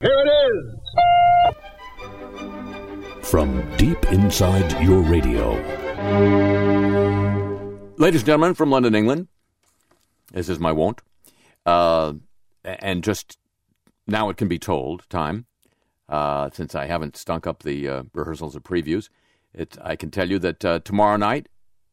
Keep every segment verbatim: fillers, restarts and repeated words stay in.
Here it is! From deep inside your radio. Ladies and gentlemen, from London, England, as is my wont, uh, and just now it can be told, time, uh, since I haven't stunk up the uh, rehearsals or previews, it, I can tell you that uh, tomorrow night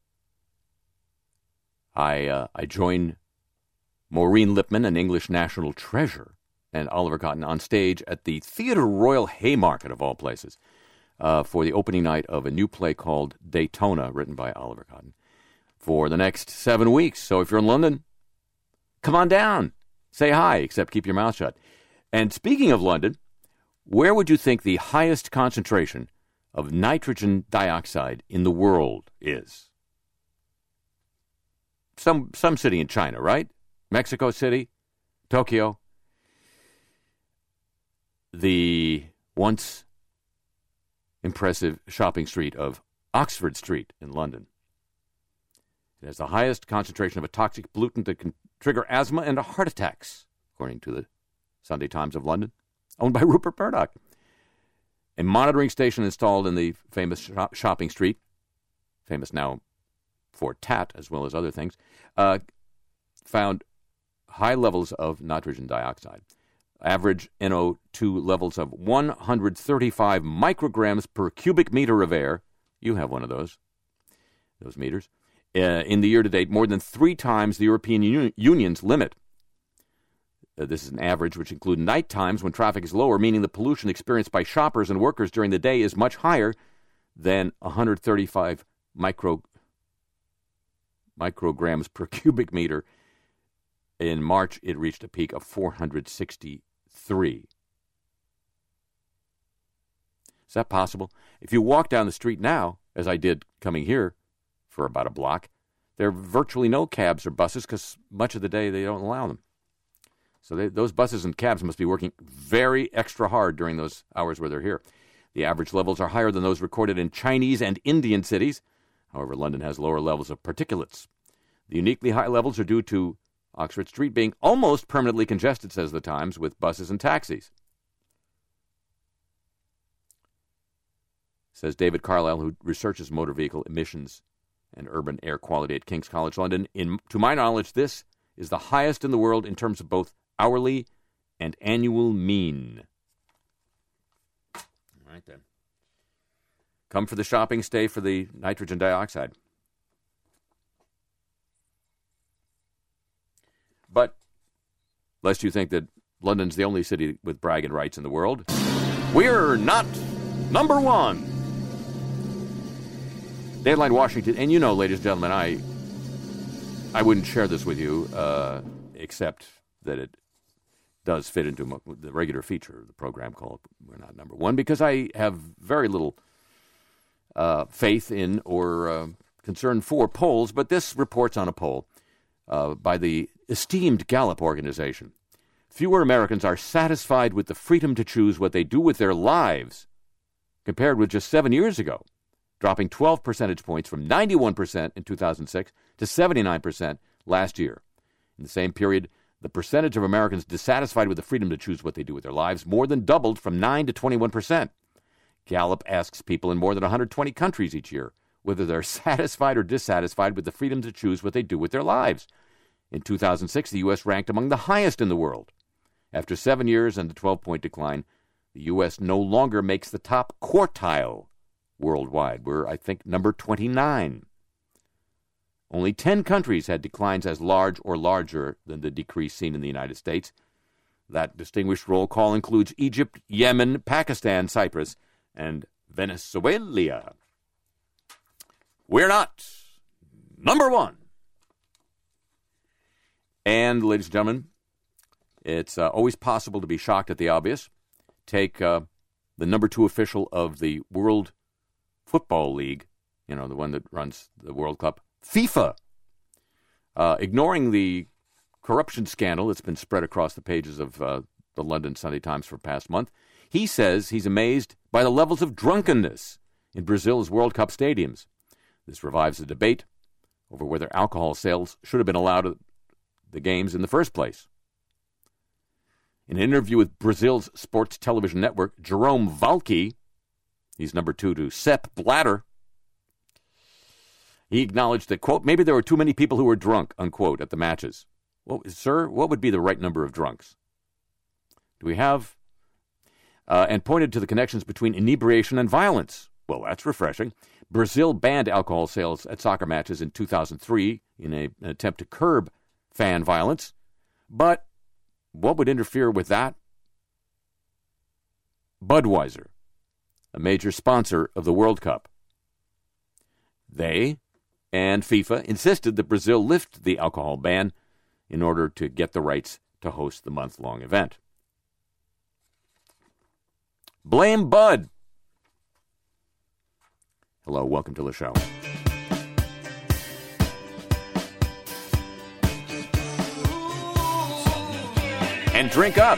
I uh, I join Maureen Lipman, an English national treasure, and Oliver Cotton on stage at the Theatre Royal Haymarket, of all places, uh, for the opening night of a new play called Daytona, written by Oliver Cotton, for the next seven weeks. So if you're in London, come on down. Say hi, except keep your mouth shut. And speaking of London, where would you think the highest concentration of nitrogen dioxide in the world is? Some some city in China, right? Mexico City, Tokyo. The once impressive shopping street of Oxford Street in London. It has the highest concentration of a toxic pollutant that can trigger asthma and heart attacks, according to the Sunday Times of London, owned by Rupert Murdoch. A monitoring station installed in the famous shop- shopping street, famous now for Tat as well as other things, uh, found high levels of nitrogen dioxide. Average N O two levels of one hundred thirty-five micrograms per cubic meter of air. You have one of those, those meters. Uh, in the year to date, more than three times the European Uni- Union's limit. Uh, this is an average, which includes night times when traffic is lower, meaning the pollution experienced by shoppers and workers during the day is much higher than one hundred thirty-five micro, micrograms per cubic meter. In March, it reached a peak of four hundred sixty-three. Is that possible? If you walk down the street now, as I did coming here for about a block, there are virtually no cabs or buses because much of the day they don't allow them. So they, those buses and cabs must be working very extra hard during those hours where they're here. The average levels are higher than those recorded in Chinese and Indian cities. However, London has lower levels of particulates. The uniquely high levels are due to Oxford Street being almost permanently congested, says the Times, with buses and taxis. Says David Carlisle, who researches motor vehicle emissions and urban air quality at King's College London. In, to my knowledge, this is the highest in the world in terms of both hourly and annual mean. All right, then. Come for the shopping, stay for the nitrogen dioxide. But lest you think that London's the only city with bragging rights in the world, we're not number one. Deadline Washington, and you know, ladies and gentlemen, I I wouldn't share this with you, uh, except that it does fit into the regular feature of the program called We're Not Number One, because I have very little uh, faith in or uh, concern for polls, but this reports on a poll uh, by the esteemed Gallup organization. Fewer Americans are satisfied with the freedom to choose what they do with their lives compared with just seven years ago, dropping twelve percentage points from ninety-one percent in two thousand six to seventy-nine percent last year. In the same period, the percentage of Americans dissatisfied with the freedom to choose what they do with their lives more than doubled from nine to twenty-one percent. Gallup asks people in more than one hundred twenty countries each year whether they're satisfied or dissatisfied with the freedom to choose what they do with their lives. In two thousand six, the U S ranked among the highest in the world. After seven years and a twelve-point decline, the U S no longer makes the top quartile worldwide. We're, I think, number twenty-nine. Only ten countries had declines as large or larger than the decrease seen in the United States. That distinguished roll call includes Egypt, Yemen, Pakistan, Cyprus, and Venezuela. We're not number one. And, ladies and gentlemen, it's uh, always possible to be shocked at the obvious. Take uh, the number two official of the World Football League, you know, the one that runs the World Cup, FIFA, uh, ignoring the corruption scandal that's been spread across the pages of uh, the London Sunday Times for the past month. He says he's amazed by the levels of drunkenness in Brazil's World Cup stadiums. This revives the debate over whether alcohol sales should have been allowed at the games in the first place. In an interview with Brazil's sports television network, Jerome Valcke, he's number two to Sepp Blatter, he acknowledged that, quote, maybe there were too many people who were drunk, unquote, at the matches. Well, sir, what would be the right number of drunks? Do we have... Uh, and pointed to the connections between inebriation and violence. Well, that's refreshing. Brazil banned alcohol sales at soccer matches in two thousand three in a, an attempt to curb fan violence. But what would interfere with that? Budweiser, a major sponsor of the World Cup. They and FIFA insisted that Brazil lift the alcohol ban in order to get the rights to host the month-long event. Blame Bud. Hello, welcome to the show. And drink up.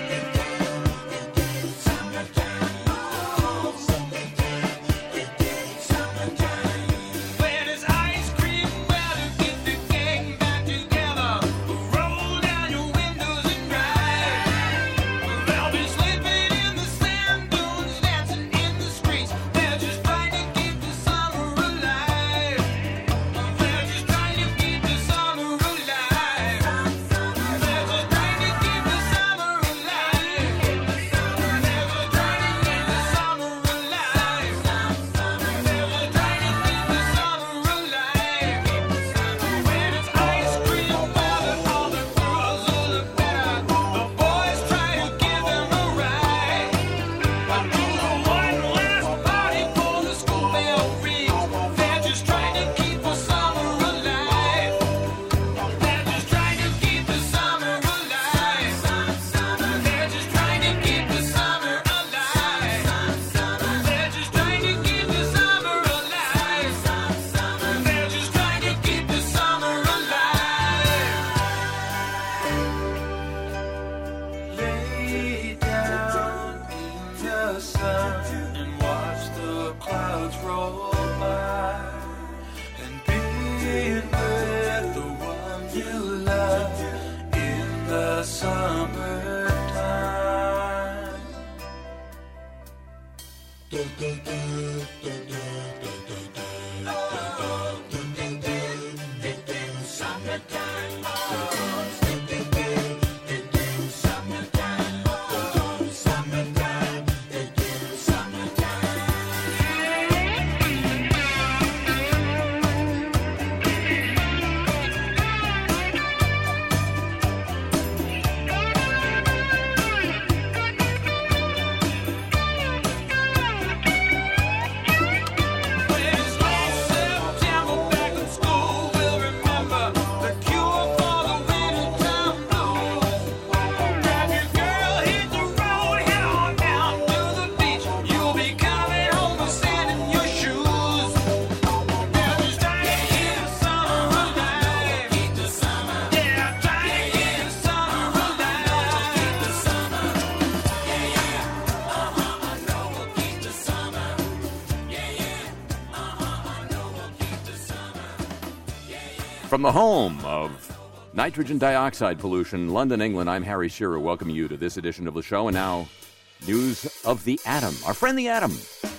From the home of nitrogen dioxide pollution, London, England, I'm Harry Shearer, welcoming you to this edition of the show. And now, news of the atom. Our friend the atom.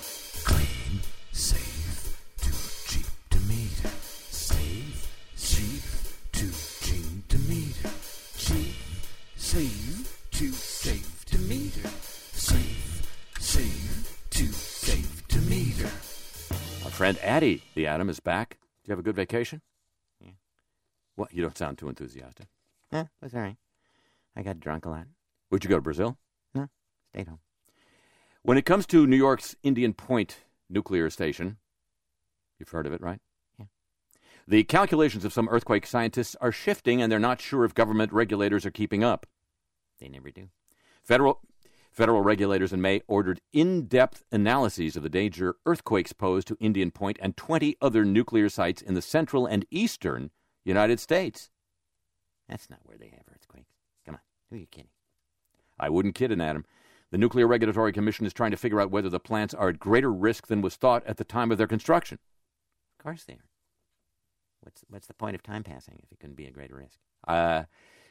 Clean, safe, too cheap to meter. Safe, cheap, too cheap to meter. Cheap, safe, too safe to meter. Safe, safe, too safe to meter. Our friend Addie, the atom, is back. Did you have a good vacation? What? You don't sound too enthusiastic. Yeah, it was all right. I got drunk a lot. Where'd you go, to Brazil? No, stayed home. When it comes to New York's Indian Point nuclear station, you've heard of it, right? Yeah. The calculations of some earthquake scientists are shifting, and they're not sure if government regulators are keeping up. They never do. Federal federal regulators in May ordered in-depth analyses of the danger earthquakes pose to Indian Point and twenty other nuclear sites in the central and eastern United States. That's not where they have earthquakes. Come on, who are you kidding? I wouldn't kid an atom. The Nuclear Regulatory Commission is trying to figure out whether the plants are at greater risk than was thought at the time of their construction. Of course they are. What's what's the point of time passing if it couldn't be a greater risk? Uh,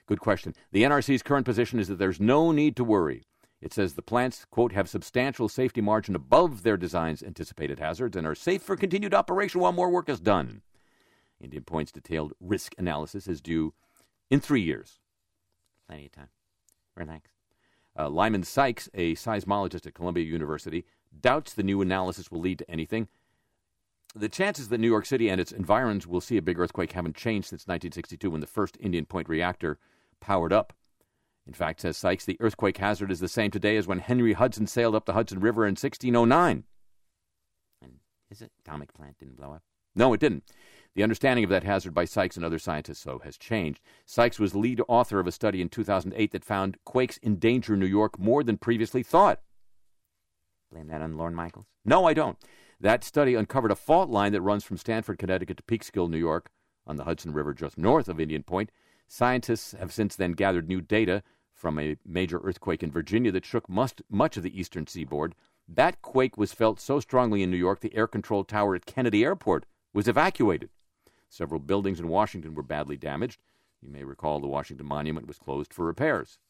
Good question. The N R C's current position is that there's no need to worry. It says the plants, quote, have substantial safety margin above their design's anticipated hazards and are safe for continued operation while more work is done. Indian Point's detailed risk analysis is due in three years. Plenty of time. Relax. Uh, Lyman Sykes, a seismologist at Columbia University, doubts the new analysis will lead to anything. The chances that New York City and its environs will see a big earthquake haven't changed since nineteen sixty-two when the first Indian Point reactor powered up. In fact, says Sykes, the earthquake hazard is the same today as when Henry Hudson sailed up the Hudson River in sixteen oh nine. And his atomic plant didn't blow up? No, it didn't. The understanding of that hazard by Sykes and other scientists, so, has changed. Sykes was lead author of a study in two thousand eight that found quakes endanger New York more than previously thought. Blame that on Lorne Michaels? No, I don't. That study uncovered a fault line that runs from Stamford, Connecticut to Peekskill, New York, on the Hudson River just north of Indian Point. Scientists have since then gathered new data from a major earthquake in Virginia that shook must, much of the eastern seaboard. That quake was felt so strongly in New York, the air control tower at Kennedy Airport was evacuated. Several buildings in Washington were badly damaged. You may recall the Washington Monument was closed for repairs.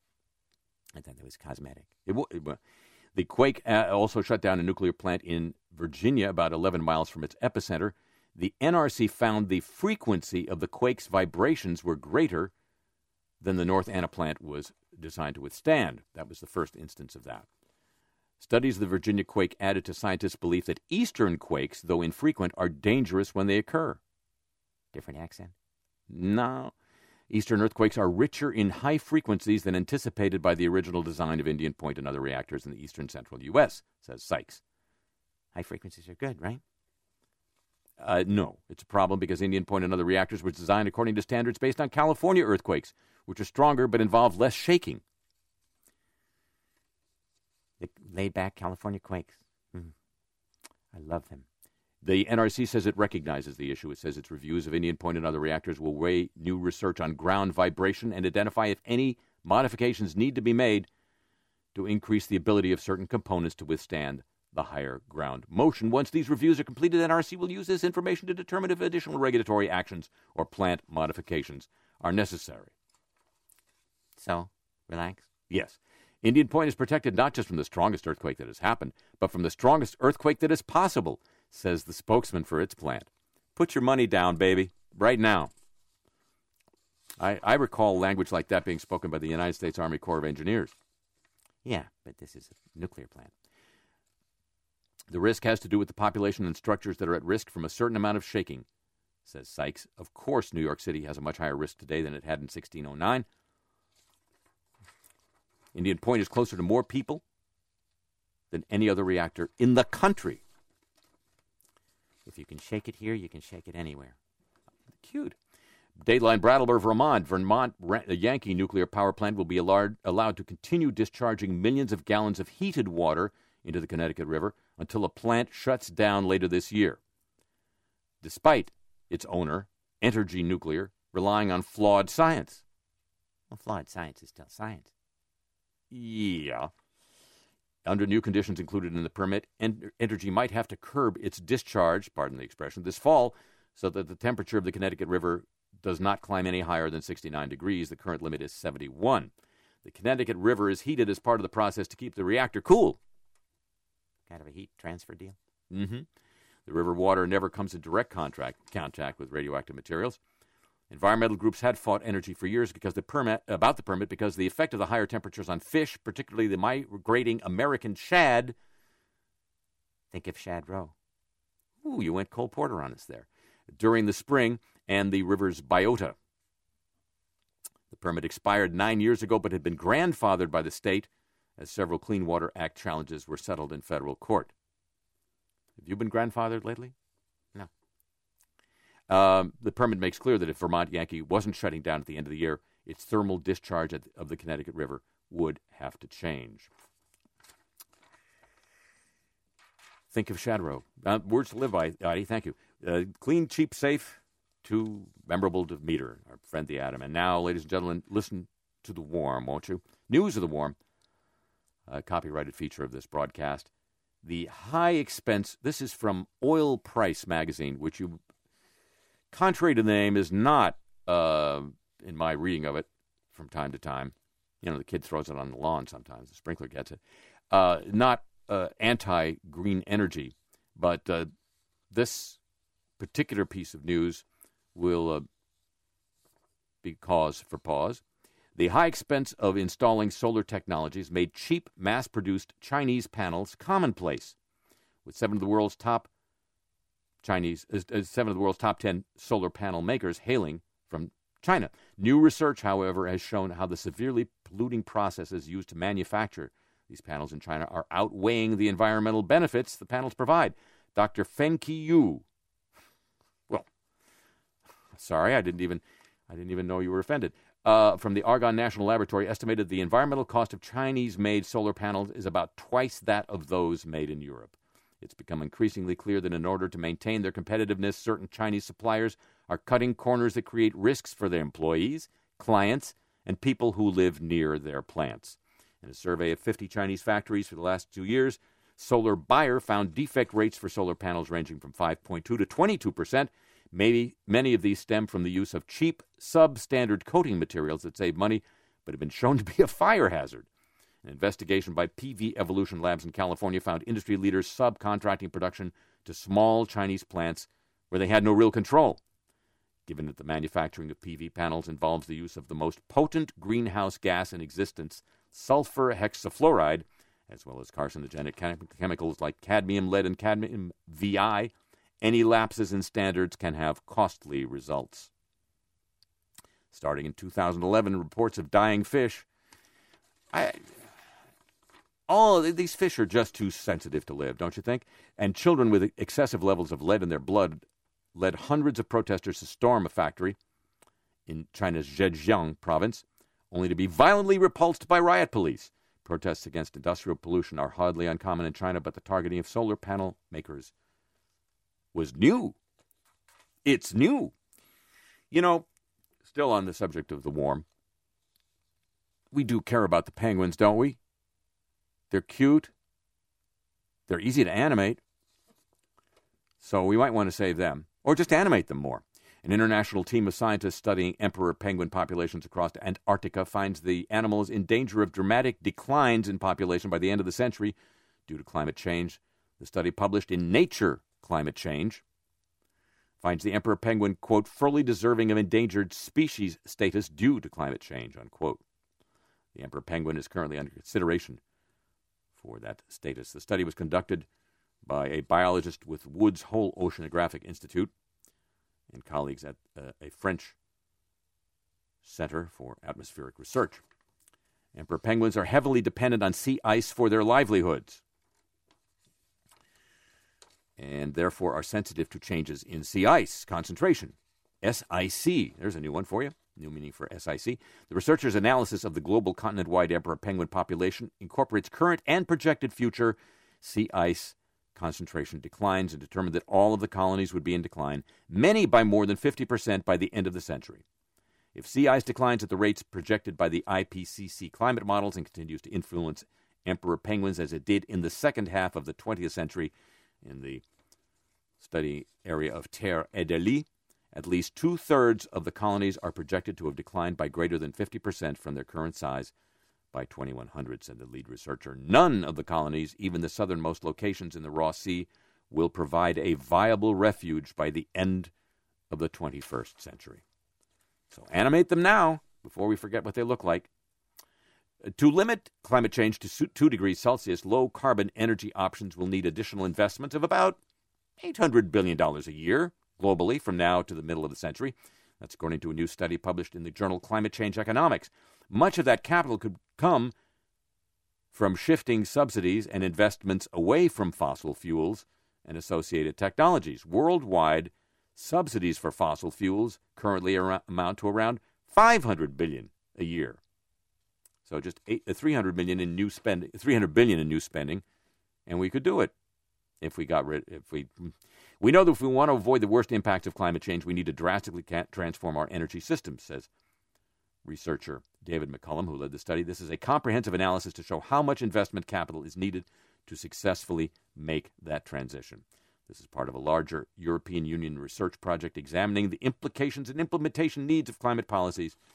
I thought that was cosmetic. It, it, the quake uh, also shut down a nuclear plant in Virginia, about eleven miles from its epicenter. The N R C found the frequency of the quake's vibrations were greater than the North Anna plant was designed to withstand. That was the first instance of that. Studies of the Virginia quake added to scientists' belief that eastern quakes, though infrequent, are dangerous when they occur. Different accent? No. Eastern earthquakes are richer in high frequencies than anticipated by the original design of Indian Point and other reactors in the eastern central U S, says Sykes. High frequencies are good, right? Uh, no, it's a problem because Indian Point and other reactors were designed according to standards based on California earthquakes, which are stronger but involve less shaking. The laid-back California quakes. Mm. I love them. The N R C says it recognizes the issue. It says its reviews of Indian Point and other reactors will weigh new research on ground vibration and identify if any modifications need to be made to increase the ability of certain components to withstand the higher ground motion. Once these reviews are completed, N R C will use this information to determine if additional regulatory actions or plant modifications are necessary. So, relax. Yes. Indian Point is protected not just from the strongest earthquake that has happened, but from the strongest earthquake that is possible, says the spokesman for its plant. Put your money down, baby, right now. I, I recall language like that being spoken by the United States Army Corps of Engineers. Yeah, but this is a nuclear plant. The risk has to do with the population and structures that are at risk from a certain amount of shaking, says Sykes. Of course, New York City has a much higher risk today than it had in sixteen oh nine. Indian Point is closer to more people than any other reactor in the country. If you can shake it here, you can shake it anywhere. Cute. Dateline Brattleboro, Vermont. Vermont Yankee nuclear power plant will be allowed, allowed to continue discharging millions of gallons of heated water into the Connecticut River until a plant shuts down later this year, despite its owner, Entergy Nuclear, relying on flawed science. Well, flawed science is still science. Yeah. Under new conditions included in the permit, Entergy might have to curb its discharge, pardon the expression, this fall, so that the temperature of the Connecticut River does not climb any higher than sixty-nine degrees. The current limit is seventy-one. The Connecticut River is heated as part of the process to keep the reactor cool. Kind of a heat transfer deal? Mm-hmm. The river water never comes in direct contract, contact with radioactive materials. Environmental groups had fought Entergy for years because the permit, about the permit because the effect of the higher temperatures on fish, particularly the migrating American shad. Think of Shad Row. Ooh, you went Cole Porter on us there. During the spring and the river's biota. The permit expired nine years ago but had been grandfathered by the state as several Clean Water Act challenges were settled in federal court. Have you been grandfathered lately? No. Um, the permit makes clear that if Vermont Yankee wasn't shutting down at the end of the year, its thermal discharge at, of the Connecticut River would have to change. Think of Shadrow. Uh, words to live by, Adi. Thank you. Uh, clean, cheap, safe, too memorable to meter, our friend the Atom. And now, ladies and gentlemen, listen to the warm, won't you? News of the warm, a copyrighted feature of this broadcast. The high expense, this is from Oil Price magazine, which you, contrary to the name, is not, uh, in my reading of it, from time to time. You know, the kid throws it on the lawn sometimes. The sprinkler gets it. Uh, not uh, anti-green energy, but uh, this particular piece of news will uh, be cause for pause. The high expense of installing solar technologies made cheap, mass-produced Chinese panels commonplace, with seven of the world's top Chinese, uh, seven of the world's top ten solar panel makers hailing from China. New research, however, has shown how the severely polluting processes used to manufacture these panels in China are outweighing the environmental benefits the panels provide. Doctor Feng Qiyu, well, sorry, I didn't even, I didn't even know you were offended. Uh, from the Argonne National Laboratory, estimated the environmental cost of Chinese-made solar panels is about twice that of those made in Europe. It's become increasingly clear that in order to maintain their competitiveness, certain Chinese suppliers are cutting corners that create risks for their employees, clients, and people who live near their plants. In a survey of fifty Chinese factories for the last two years, Solar Buyer found defect rates for solar panels ranging from five point two to twenty-two percent. Maybe many of these stem from the use of cheap, substandard coating materials that save money but have been shown to be a fire hazard. An investigation by P V Evolution Labs in California found industry leaders subcontracting production to small Chinese plants where they had no real control. Given that the manufacturing of P V panels involves the use of the most potent greenhouse gas in existence, sulfur hexafluoride, as well as carcinogenic chem- chemicals like cadmium, lead, and cadmium V I, any lapses in standards can have costly results. Starting in two thousand eleven, reports of dying fish. I, all these fish are just too sensitive to live, don't you think? And children with excessive levels of lead in their blood led hundreds of protesters to storm a factory in China's Zhejiang province, only to be violently repulsed by riot police. Protests against industrial pollution are hardly uncommon in China, but the targeting of solar panel makers was new. It's new. You know, still on the subject of the warm, we do care about the penguins, don't we? They're cute. They're easy to animate. So we might want to save them, or just animate them more. An international team of scientists studying emperor penguin populations across Antarctica finds the animals in danger of dramatic declines in population by the end of the century due to climate change. The study, published in Nature Climate Change, finds the emperor penguin, quote, fully deserving of endangered species status due to climate change, unquote. The emperor penguin is currently under consideration for that status. The study was conducted by a biologist with Woods Hole Oceanographic Institute and colleagues at uh, a French Center for Atmospheric Research. Emperor penguins are heavily dependent on sea ice for their livelihoods, and therefore are sensitive to changes in sea ice concentration. S I C, there's a new one for you, new meaning for S I C. The researchers' analysis of the global continent-wide emperor penguin population incorporates current and projected future sea ice concentration declines and determined that all of the colonies would be in decline, many by more than fifty percent by the end of the century. If sea ice declines at the rates projected by the I P C C climate models and continues to influence emperor penguins as it did in the second half of the twentieth century in the study area of Terre Adélie, at least two-thirds of the colonies are projected to have declined by greater than fifty percent from their current size by twenty-one hundred, said the lead researcher. None of the colonies, even the southernmost locations in the Ross Sea, will provide a viable refuge by the end of the twenty-first century. So animate them now, before we forget what they look like. To limit climate change to two degrees Celsius, low-carbon energy options will need additional investments of about eight hundred billion dollars a year globally from now to the middle of the century. That's according to a new study published in the journal Climate Change Economics. Much of that capital could come from shifting subsidies and investments away from fossil fuels and associated technologies. Worldwide, subsidies for fossil fuels currently amount to around five hundred billion dollars a year. So just eight, uh, three hundred million in new spending, three hundred billion in new spending, and we could do it if we got rid. If we, we know that if we want to avoid the worst impacts of climate change, we need to drastically transform our energy systems, says researcher David McCullum, who led the study. This is a comprehensive analysis to show how much investment capital is needed to successfully make that transition. This is part of a larger European Union research project examining the implications and implementation needs of climate policies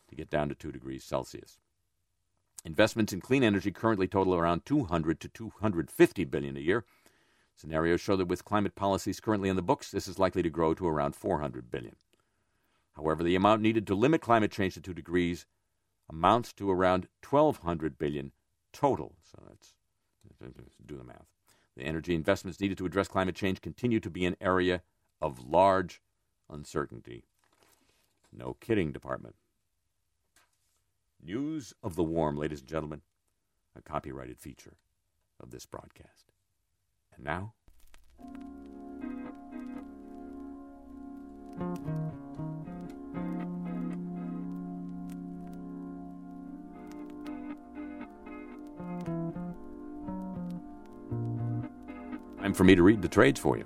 to get down to two degrees Celsius. Investments in clean energy currently total around two hundred to two hundred fifty billion dollars a year. Scenarios show that with climate policies currently in the books, this is likely to grow to around four hundred billion dollars. However, the amount needed to limit climate change to two degrees amounts to around twelve hundred billion dollars total. So that's, do the math. The energy investments needed to address climate change continue to be an area of large uncertainty. No kidding, Department. News of the Warm, ladies and gentlemen, a copyrighted feature of this broadcast. And now, time for me to read the trades for you.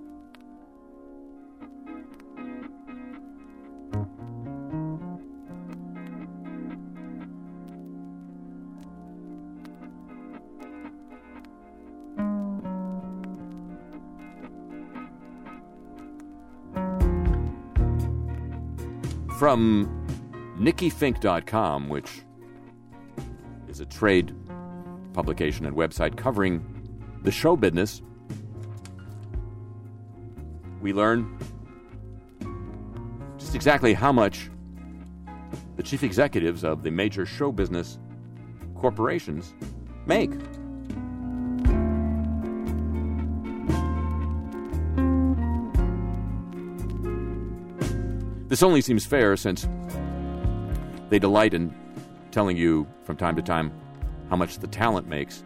From Nikki Fink dot com, which is a trade publication and website covering the show business, we learn just exactly how much the chief executives of the major show business corporations make. This only seems fair since they delight in telling you from time to time how much the talent makes,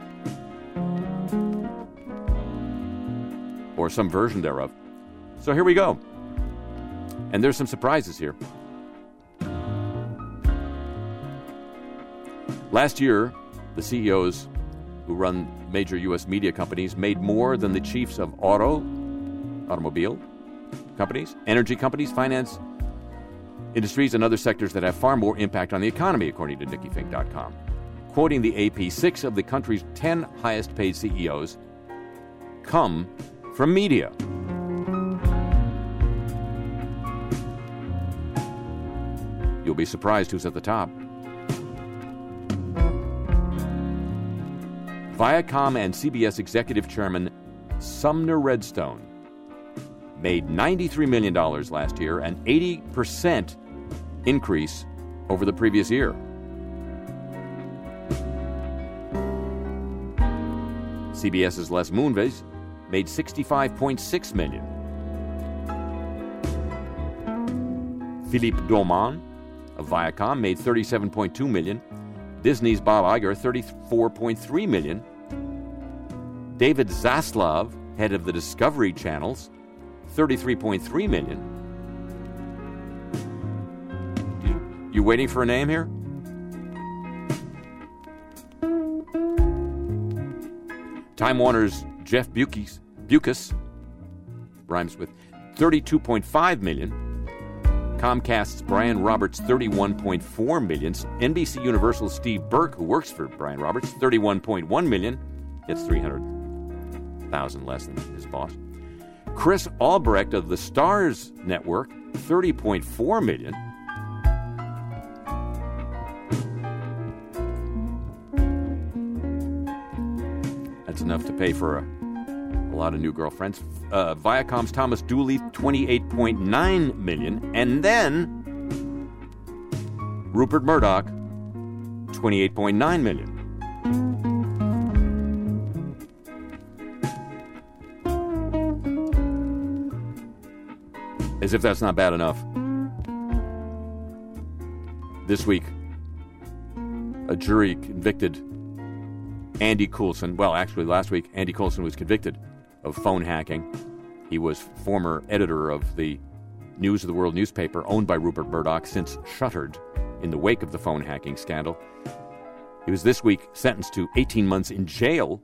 or some version thereof. So here we go. And there's some surprises here. Last year, the C E Os who run major U S media companies made more than the chiefs of auto, automobile companies, energy companies, finance industries, and other sectors that have far more impact on the economy, according to Nikki Fink dot com. Quoting the A P, six of the country's ten highest-paid C E Os come from media. You'll be surprised who's at the top. Viacom and C B S executive chairman Sumner Redstone made ninety-three million dollars last year, an eighty percent increase over the previous year. CBS's Les Moonves made sixty-five point six million dollars. Philippe Dauman of Viacom made thirty-seven point two million dollars. Disney's Bob Iger, thirty-four point three million dollars. David Zaslav, head of the Discovery Channels, thirty-three point three million dollars. You, you waiting for a name here? Time Warner's Jeff Bewkes, Bewkes rhymes with thirty-two point five million dollars. Comcast's Brian Roberts, thirty-one point four million dollars. N B C Universal's Steve Burke, who works for Brian Roberts, thirty-one point one million dollars. Gets three hundred thousand dollars less than his boss. Chris Albrecht of the Starz Network, thirty point four million dollars. That's enough to pay for a, a lot of new girlfriends. Uh, Viacom's Thomas Dooley, twenty-eight point nine million dollars. And then Rupert Murdoch, twenty-eight point nine million dollars. As if that's not bad enough. This week, a jury convicted Andy Coulson. Well, actually, last week, Andy Coulson was convicted of phone hacking. He was former editor of the News of the World newspaper, owned by Rupert Murdoch, since shuttered in the wake of the phone hacking scandal. He was this week sentenced to eighteen months in jail,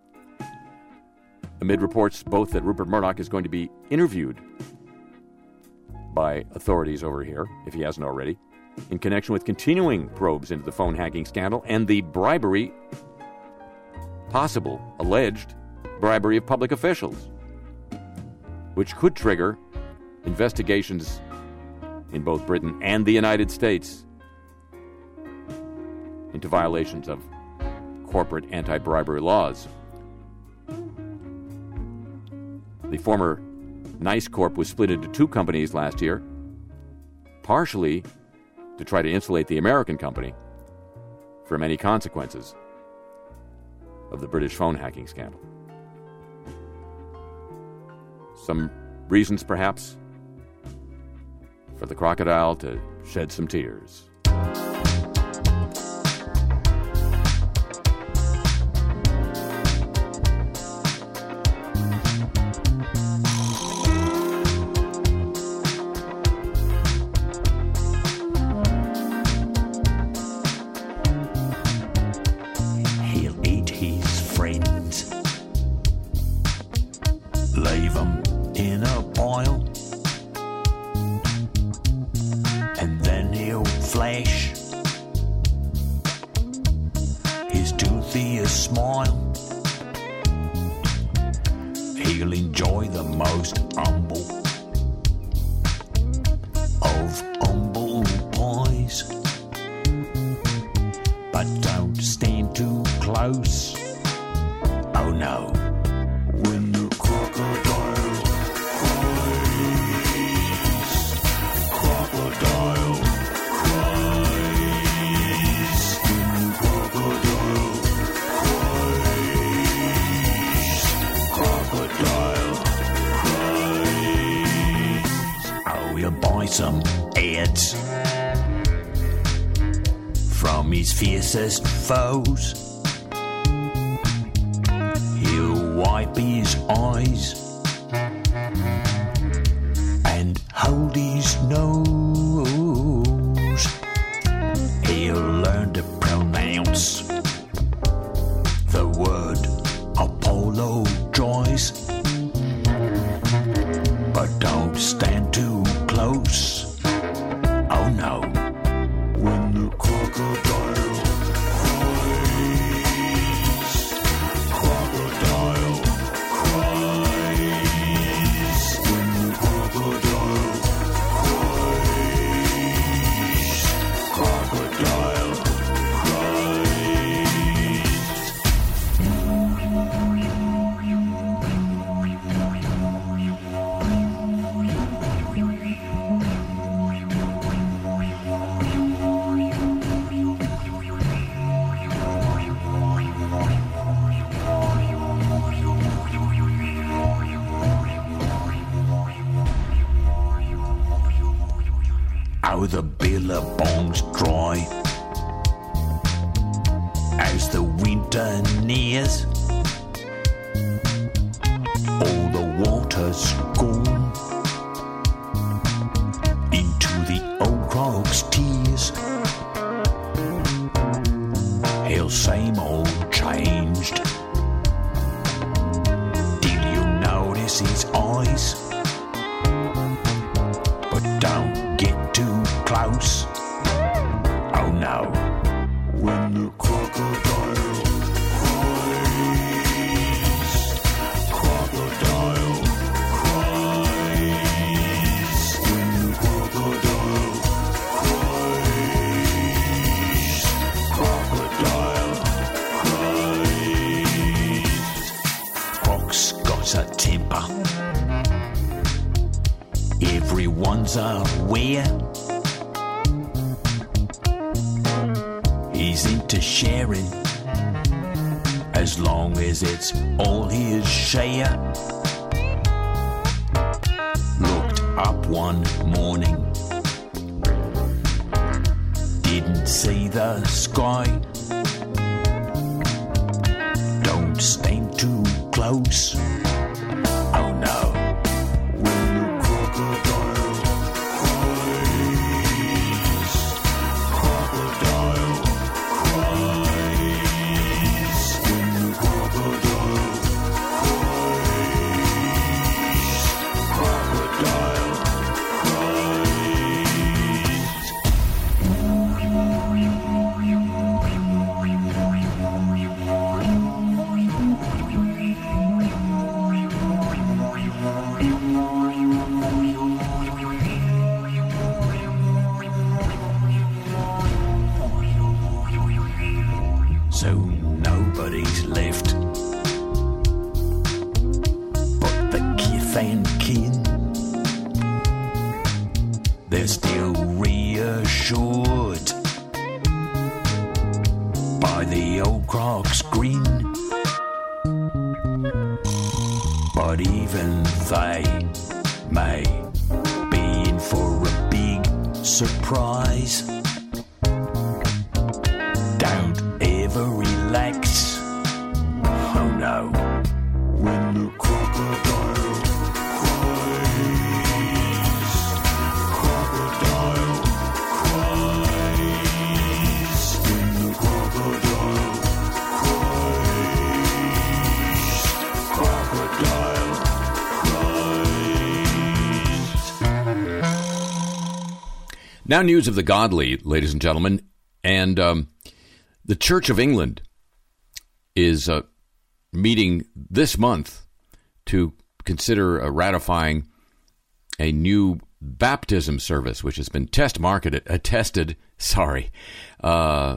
amid reports both that Rupert Murdoch is going to be interviewed by authorities over here, if he hasn't already, in connection with continuing probes into the phone hacking scandal and the bribery, possible, alleged bribery of public officials, which could trigger investigations in both Britain and the United States into violations of corporate anti-bribery laws. The former Nice Corp was split into two companies last year, partially to try to insulate the American company from any consequences of the British phone hacking scandal. Some reasons, perhaps, for the crocodile to shed some tears. He'll eat his friends, leave them in a pile, and then he'll flash his toothiest smile. He'll enjoy the most humble of humble pies, but don't stand too close. Oh no. When the crocodile cries, crocodile cries. When the crocodile cries, crocodile cries. Oh, he'll buy some ads from his fiercest foes. He'll wipe his eyes and hold his nose. He'll learn to pronounce the word apologize, but don't stand too close. Oh no. When the crocodile cries, crocodile cries. When the crocodile cries, crocodile Oh, the billabong's dry as the winter nears. All the water's gone into the old croc's tears. He'll same old changed till you notice his eyes, but don't get too close. Oh no. When the crocodile cries, crocodile cries. When the crocodile cries, crocodile cries. Croc's got a temper, everyone's aware. He's into sharing as long as it's all his share. Looked up one morning, didn't see the sky. Don't stand too close. Oh no. When the crocodile cries, crocodile cries. When the crocodile cries, crocodile cries. and kin. They're still reassured by the old Croc's grin. But even they may be in for a big surprise. Don't ever relax. Oh no. When the crocodile cries, crocodile cries. When the crocodile cries, crocodile cries. Now, news of the godly, ladies and gentlemen, and um, the Church of England is uh, meeting this month to consider uh, ratifying a new baptism service, which has been test marketed, uh, tested, sorry, uh,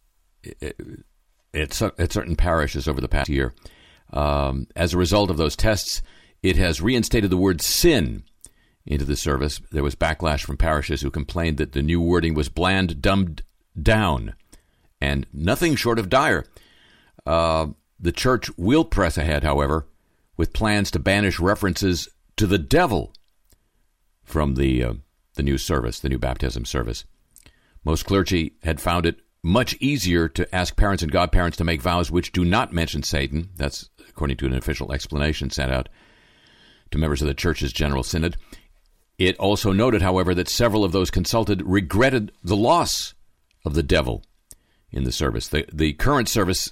at, at certain parishes over the past year. Um, as a result of those tests, it has reinstated the word sin into the service. There was backlash from parishes who complained that the new wording was bland, dumbed down, and nothing short of dire. Uh, the church will press ahead, however, with plans to banish references to the devil from the uh, the new service, the new baptism service. Most clergy had found it much easier to ask parents and godparents to make vows which do not mention Satan. That's according to an official explanation sent out to members of the church's General Synod. It also noted, however, that several of those consulted regretted the loss of the devil in the service. The, the current service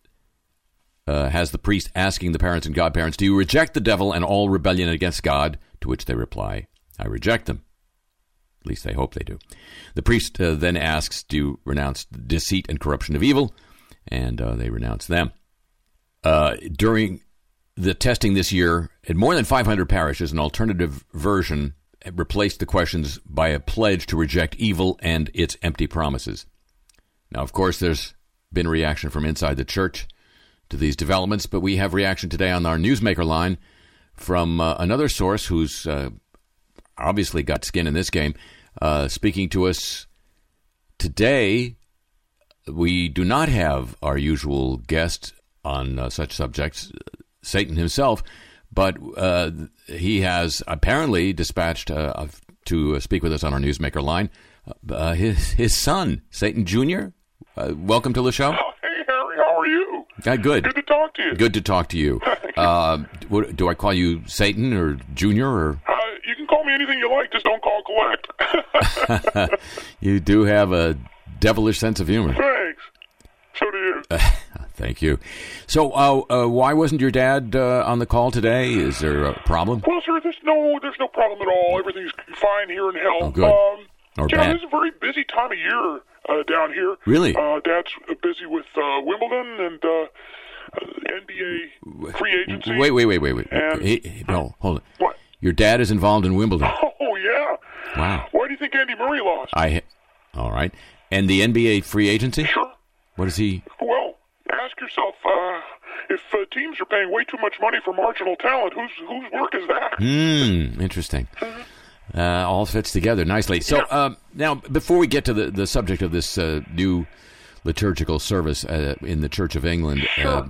uh, has the priest asking the parents and godparents, "Do you reject the devil and all rebellion against God?" To which they reply, "I reject them." At least they hope they do. The priest uh, then asks, "Do you renounce deceit and corruption of evil?" And uh, they renounce them. Uh, during the testing this year, at more than five hundred parishes, an alternative version replaced the questions by a pledge to reject evil and its empty promises. Now, of course, there's been reaction from inside the church to these developments, but we have reaction today on our Newsmaker line from uh, another source who's uh, obviously got skin in this game, uh, speaking to us today. We do not have our usual guest on uh, such subjects, Satan himself, but uh, he has apparently dispatched uh, to speak with us on our Newsmaker line uh, his his son, Satan Junior Uh, welcome to the show. Oh, hey, Harry, how are you? Uh, good. Good to talk to you. Good to talk to you. Uh, what, do I call you Satan or Junior? Or uh, you can call me anything you like, just don't call collect. You do have a devilish sense of humor. Thanks. So do you. Uh, thank you. So, uh, uh, why wasn't your dad uh, on the call today? Is there a problem? Well, sir, there's no, there's no problem at all. Everything's fine here in hell. Oh, good. Um, Or you know, bad? it's a very busy time of year uh, down here. Really? Uh, Dad's busy with uh, Wimbledon and uh, N B A free agency. Wait, wait, wait, wait, wait. And- Hey, hey, no, hold it. What? Your dad is involved in Wimbledon. Oh, yeah. Wow. Why do you think Andy Murray lost? I. All right. And the N B A free agency? Sure. What is he? Well, ask yourself, uh, if uh, teams are paying way too much money for marginal talent, whose whose work is that? Hmm. Interesting. Uh, all fits together nicely. So uh, now, before we get to the, the subject of this uh, new liturgical service uh, in the Church of England, Sure.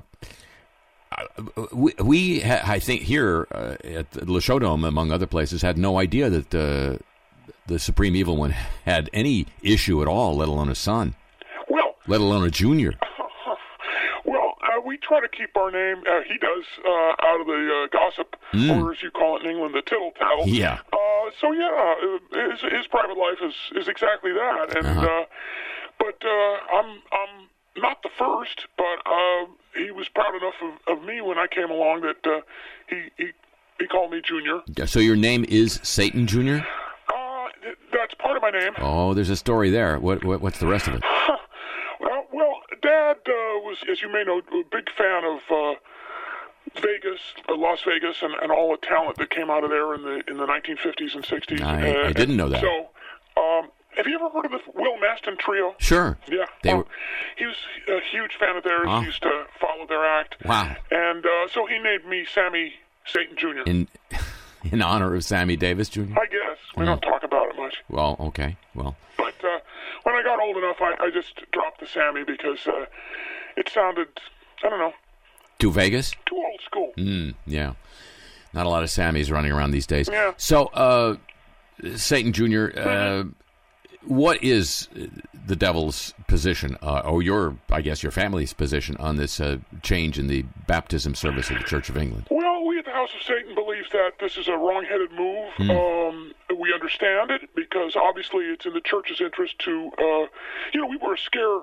uh, we, we ha- I think here uh, at the Le Chaudome, among other places, had no idea that uh, the Supreme Evil One had any issue at all, let alone a son, Well, let alone a junior. well, uh, we try to keep our name, uh, he does, uh, out of the uh, gossip, or as you call it in England, the tittle tattle. Yeah. Uh, so, yeah, uh, his, his private life is, is exactly that. And, Uh-huh. uh, but uh, I'm, I'm not the first, but uh, he was proud enough of, of me when I came along that uh, he, he, he called me Junior. So your name is Satan Junior? Uh, th- that's part of my name. Oh, there's a story there. What, what what's the rest of it? Well, well, Dad uh, was, as you may know, a big fan of uh, Vegas, uh, Las Vegas, and, and all the talent that came out of there in the in the nineteen fifties and sixties. I- uh, I didn't know that. So, um, have you ever heard of the Will Maston Trio? Sure. Yeah, They well, were. he was a huge fan of theirs. Wow. He used to follow their act. Wow. And uh, so he named me Sammy Satan Junior In in honor of Sammy Davis Junior? I guess. We mm. don't talk about it much. Well, okay. Well. But uh, when I got old enough, I, I just dropped the Sammy because uh, it sounded, I don't know. Too Vegas? Too old school. Mm, yeah. Not a lot of Sammys running around these days. Yeah. So, uh, Satan Junior, uh, mm-hmm. what is the devil's position, uh, or your, I guess, your family's position on this uh, change in the baptism service of the Church of England? Well, we at the House of Satan believe that this is a wrong-headed move. Mm. Um, we understand it because obviously it's in the Church's interest to, uh, you know, we were a scare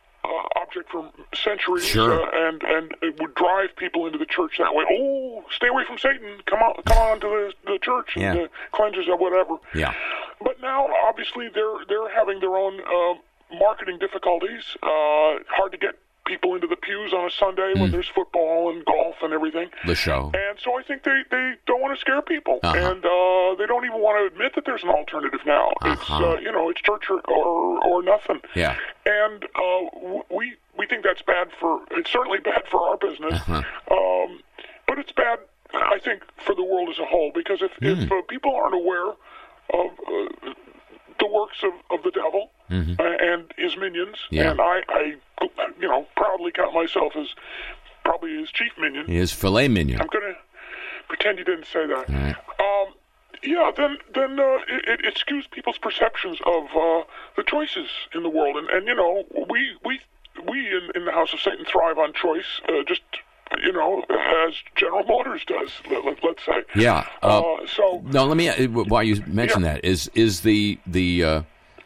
uh, object for centuries, sure. uh, and and it would drive people into the church that way. Oh, stay away from Satan! Come on, come on to the, the church and yeah. the cleanses or whatever. Yeah. But now, obviously, they're they're having their own uh, marketing difficulties. Uh, hard to get people into the pews on a Sunday mm. when there's football and golf and everything. The show. And so I think they, they don't want to scare people. Uh-huh. And uh, they don't even want to admit that there's an alternative now. Uh-huh. It's, uh, you know, it's church or, or, or nothing. Yeah. And uh, we we think that's bad for, it's certainly bad for our business. Uh-huh. Um, but it's bad, I think, for the world as a whole. Because if, mm. if uh, people aren't aware of uh, the works of, of the devil mm-hmm. uh, and his minions, yeah. and I, I, you know, proudly count myself as probably his chief minion. His filet minion. I'm going to pretend you didn't say that. Right. Um, yeah, then then uh, it, it skews people's perceptions of uh, the choices in the world. And, and you know, we we we in, in the House of Satan thrive on choice, uh, just, you know, as General Motors does, let, let, let's say. Yeah. Uh, uh, so no, let me. While you mention yeah. that, is is the the uh,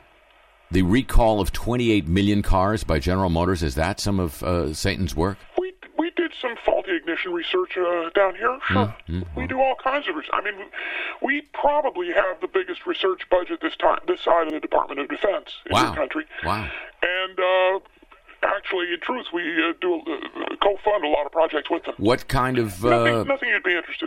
the recall of twenty-eight million cars by General Motors? Is that some of uh, Satan's work? We we did some faulty ignition research uh, down here. Sure, mm-hmm. we do all kinds of research. I mean, we probably have the biggest research budget this time this side of the Department of Defense in wow. the country. Wow. And uh, actually, in truth, we uh, do uh, co-fund a lot of projects with them. What kind of... Uh... Nothing, nothing you'd be interested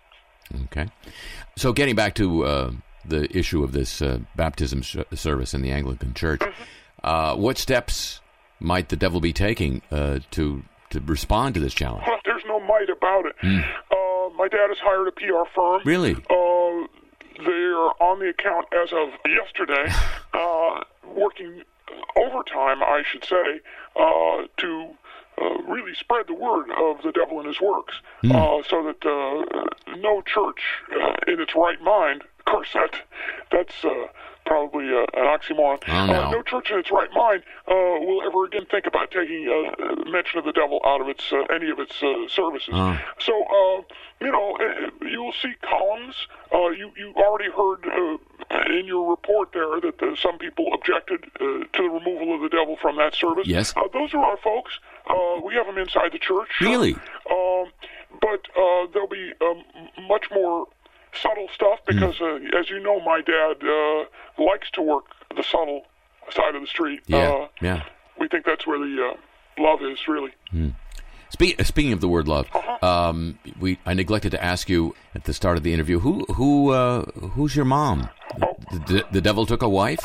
in. Okay. So getting back to uh, the issue of this uh, baptism sh- service in the Anglican Church, mm-hmm. uh, what steps might the devil be taking uh, to to respond to this challenge? Well, there's no might about it. Mm. Uh, my dad has hired a P R firm. Really? Uh, they're on the account as of yesterday, uh, working overtime, I should say, uh, to uh, really spread the word of the devil and his works, mm. uh, so that uh, no church uh, in its right mind, of course that, that's uh, probably uh, an oxymoron, oh, no. uh, no church in its right mind uh, will ever again think about taking uh, mention of the devil out of its uh, any of its uh, services. Oh. So, uh, you know, you'll see columns. Uh, you, you already heard uh, in your report there that the, some people objected uh, to the removal of the devil from that service. Yes. Uh, those are our folks. Uh, we have them inside the church. Really? Um, but uh, there'll be um, much more subtle stuff because, mm. uh, as you know, my dad uh, likes to work the subtle side of the street. Yeah, uh, yeah. We think that's where the uh, love is, really. Mm. Speak, speaking of the word love, uh-huh. um, we I neglected to ask you at the start of the interview, who who uh, who's your mom? Oh. The, the devil took a wife? Uh,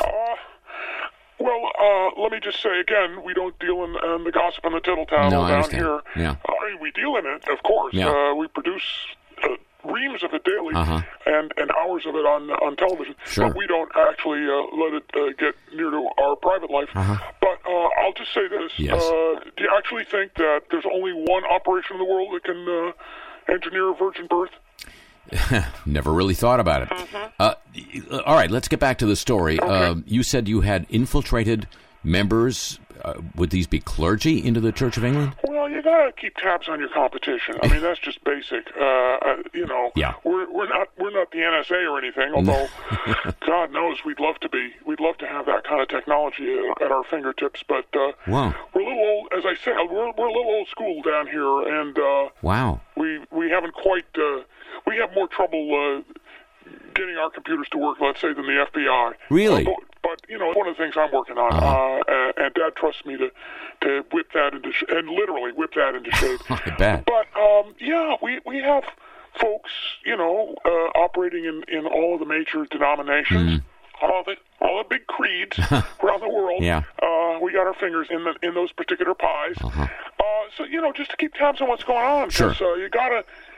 well, uh, let me just say again, we don't deal in, in the gossip and the tittle tattle no, I down understand. here. Yeah. Uh, I mean, we deal in it, of course. Yeah. Uh, we produce uh, reams of it daily uh-huh. and, and hours of it on on television. Sure. But we don't actually uh, let it uh, get near to our private life. Uh-huh. But uh, I'll just say this. Yes. Uh, do you actually think that there's only one operation in the world that can uh, engineer a virgin birth? Never really thought about it. Mm-hmm. Uh, all right, let's get back to the story. Okay. Uh, you said you had infiltrated members. Uh, would these be clergy into the Church of England? Well, you gotta keep tabs on your competition. I mean, that's just basic. Uh, uh, you know, yeah. we're we're not we're not the N S A or anything. Although, God knows, we'd love to be. We'd love to have that kind of technology at, at our fingertips. But uh, wow, we're a little old. As I said, we're we're a little old school down here, and uh, wow, we we haven't quite. Uh, we have more trouble uh, getting our computers to work, let's say, than the F B I. Really? Uh, but, but you know, one of the things I'm working on, uh-huh. uh, and Dad trusts me to, to whip that into sh- and literally whip that into shape. I bet. But um, yeah, we we have folks, you know, uh, operating in, in all of the major denominations, mm. all the all the big creeds around the world. Yeah. Uh, we got our fingers in the in those particular pies. Uh-huh. Uh, so you know, just to keep tabs on what's going on. Sure. Uh, you gotta.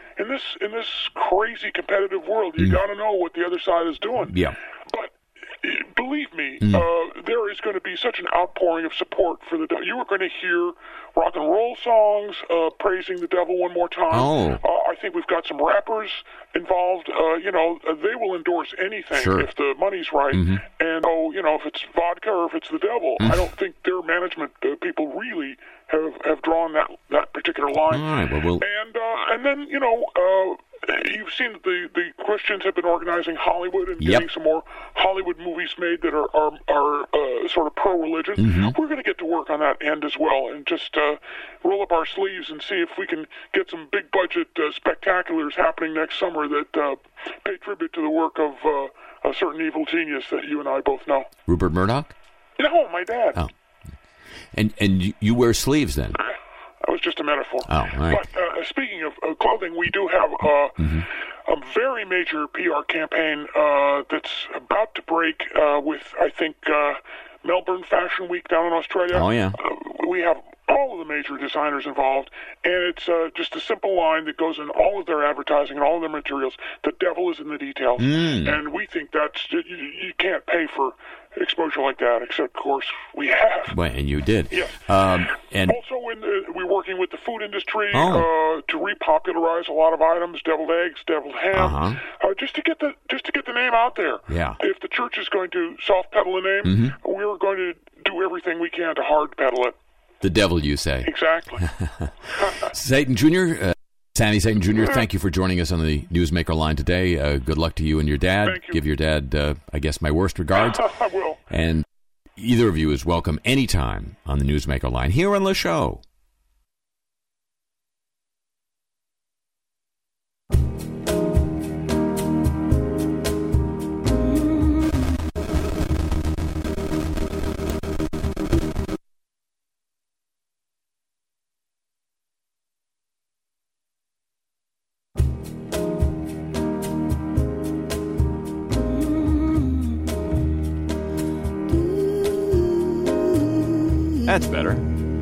in this in this crazy competitive world, you Mm. got to know what the other side is doing. Yeah. But uh, believe me, Mm. uh, there is going to be such an outpouring of support for the devil. You are going to hear rock and roll songs uh, praising the devil one more time. Oh. Uh, I think we've got some rappers involved. Uh, you know, uh, they will endorse anything Sure. if the money's right. Mm-hmm. And, oh, you know, if it's vodka or if it's the devil, I don't think their management uh, people really have, have drawn that, that particular line. All right, well, we'll... And, uh, and then, you know, uh, you've seen that the, the Christians have been organizing Hollywood and Yep. getting some more Hollywood movies made that are, are, are uh, sort of pro-religion. Mm-hmm. We're going to get to work on that end as well and just uh, roll up our sleeves and see if we can get some big-budget uh, spectaculars happening next summer that uh, pay tribute to the work of uh, a certain evil genius that you and I both know. Rupert Murdoch? No, my dad. Oh. And and you, you wear sleeves then? That was just a metaphor. Oh, all right. But uh, speaking of uh, clothing, we do have uh, mm-hmm. a very major P R campaign uh, that's about to break uh, with, I think, uh, Melbourne Fashion Week down in Australia. Oh, yeah. Uh, we have all of the major designers involved, and it's uh, just a simple line that goes in all of their advertising and all of their materials. The devil is in the details. Mm. And we think that's, you, you can't pay for exposure like that, except, of course, we have. Well, and you did. Yes. Um, and Also, in the, we're working with the food industry Oh. uh, to repopularize a lot of items: deviled eggs, deviled ham, Uh-huh. uh, just to get the just to get the name out there. Yeah. If the church is going to soft pedal a name, Mm-hmm. we're going to do everything we can to hard pedal it. the devil, you say. Exactly. Satan Junior, uh, Sandy Satan Junior, thank you for joining us on the Newsmaker line today. Uh, good luck to you and your dad. Thank you. Give your dad, uh, I guess, my worst regards. I will. And either of you is welcome anytime on the Newsmaker line here on the show. That's better.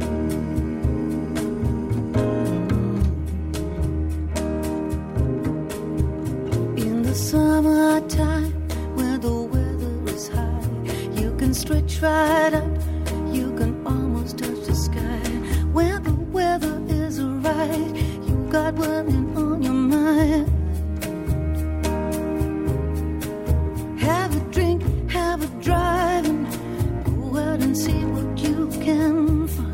In the summertime, when the weather is high, you can stretch right up, you can almost touch the sky. When the weather is right, you got one on your mind. Have a drink, have a drive, and go out and see what you can find.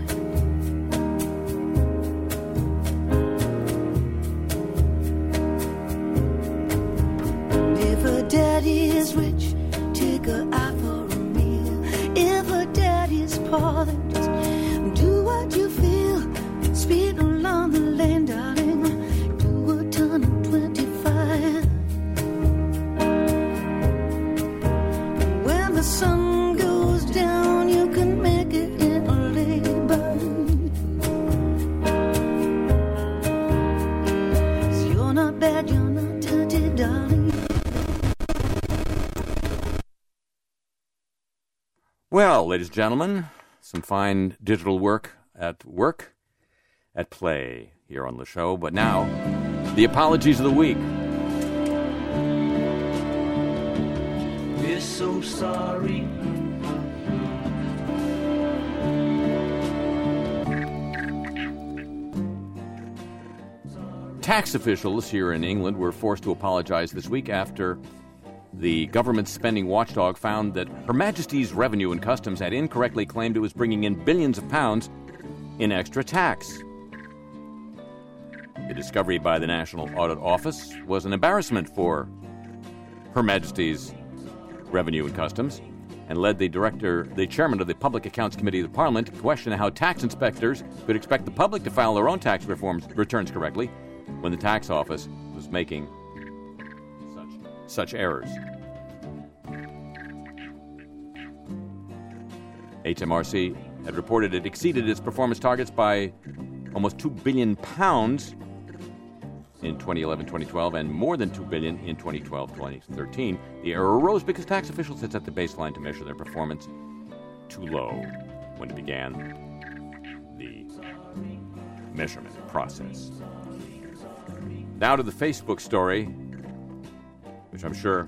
If her daddy is rich, take her out for a meal. If her daddy's poor, then just do what you feel. Speed along the lane, darling. Do a ton of twenty-five. When the sun goes down, you can make it in a labor. 'Cause you're not bad, you're not dirty, darling. Well, ladies and gentlemen, some fine digital work at work, at play here on the show. But now, the apologies of the week. We're so sorry. Tax officials here in England were forced to apologize this week after the government spending watchdog found that Her Majesty's Revenue and Customs had incorrectly claimed it was bringing in billions of pounds in extra tax. The discovery by the National Audit Office was an embarrassment for Her Majesty's Revenue and Customs and led the director, the chairman of the Public Accounts Committee of the Parliament to question how tax inspectors could expect the public to file their own tax reforms returns correctly when the tax office was making such, such errors. H M R C had reported it exceeded its performance targets by almost two billion pounds in twenty eleven twenty twelve and more than two billion dollars in twenty twelve twenty thirteen. The error arose because tax officials had set the baseline to measure their performance too low when it began the measurement process. Now to the Facebook story, which I'm sure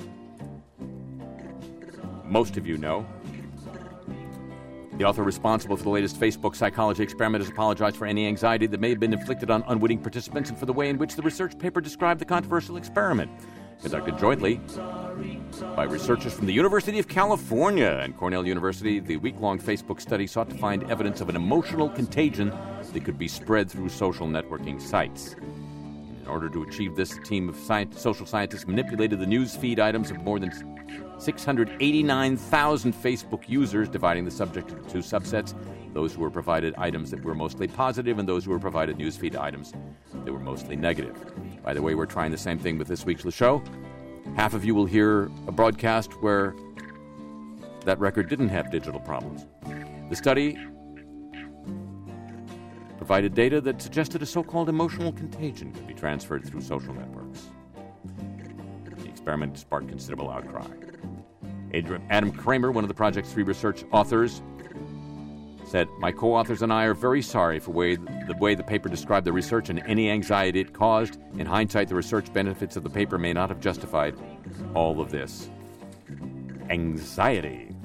most of you know. The author responsible for the latest Facebook psychology experiment has apologized for any anxiety that may have been inflicted on unwitting participants and for the way in which the research paper described the controversial experiment. Conducted jointly by researchers from the University of California and Cornell University, the week-long Facebook study sought to find evidence of an emotional contagion that could be spread through social networking sites. In order to achieve this, a team of science, social scientists manipulated the news feed items of more than six hundred eighty-nine thousand Facebook users, dividing the subject into two subsets, those who were provided items that were mostly positive and those who were provided newsfeed items that were mostly negative. By the way, we're trying the same thing with this week's show. Half of you will hear a broadcast where that record didn't have digital problems. The study provided data that suggested a so-called emotional contagion could be transferred through social networks. The experiment sparked considerable outcry. Adam Kramer, one of the project's three research authors, said, "My co-authors and I are very sorry for way, the way the paper described the research and any anxiety it caused. In hindsight, the research benefits of the paper may not have justified all of this anxiety."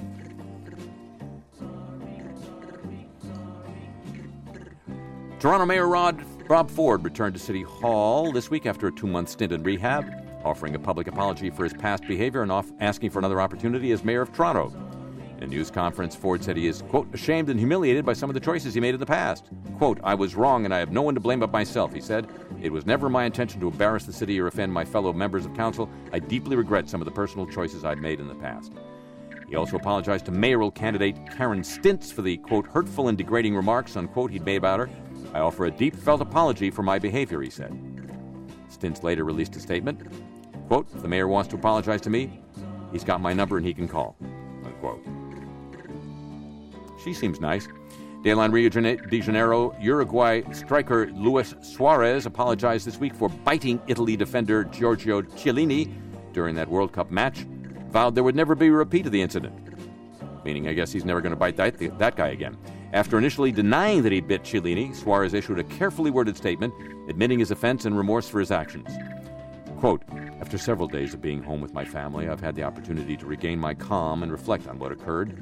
Toronto Mayor Rod, Rob Ford returned to City Hall this week after a two-month stint in rehab, offering a public apology for his past behavior and off asking for another opportunity as mayor of Toronto. In a news conference, Ford said he is, quote, ashamed and humiliated by some of the choices he made in the past. Quote, I was wrong and I have no one to blame but myself, he said. It was never my intention to embarrass the city or offend my fellow members of council. I deeply regret some of the personal choices I've made in the past. He also apologized to mayoral candidate Karen Stintz for the, quote, hurtful and degrading remarks, unquote, he'd made about her. I offer a deep felt apology for my behavior, he said. Stintz later released a statement. Quote, if the mayor wants to apologize to me, he's got my number and he can call, unquote. She seems nice. Dayline Rio de Janeiro, Uruguay striker Luis Suarez apologized this week for biting Italy defender Giorgio Chiellini during that World Cup match, vowed there would never be a repeat of the incident, meaning I guess he's never going to bite that, that guy again. After initially denying that he bit Chiellini, Suarez issued a carefully worded statement admitting his offense and remorse for his actions. Quote, after several days of being home with my family, I've had the opportunity to regain my calm and reflect on what occurred.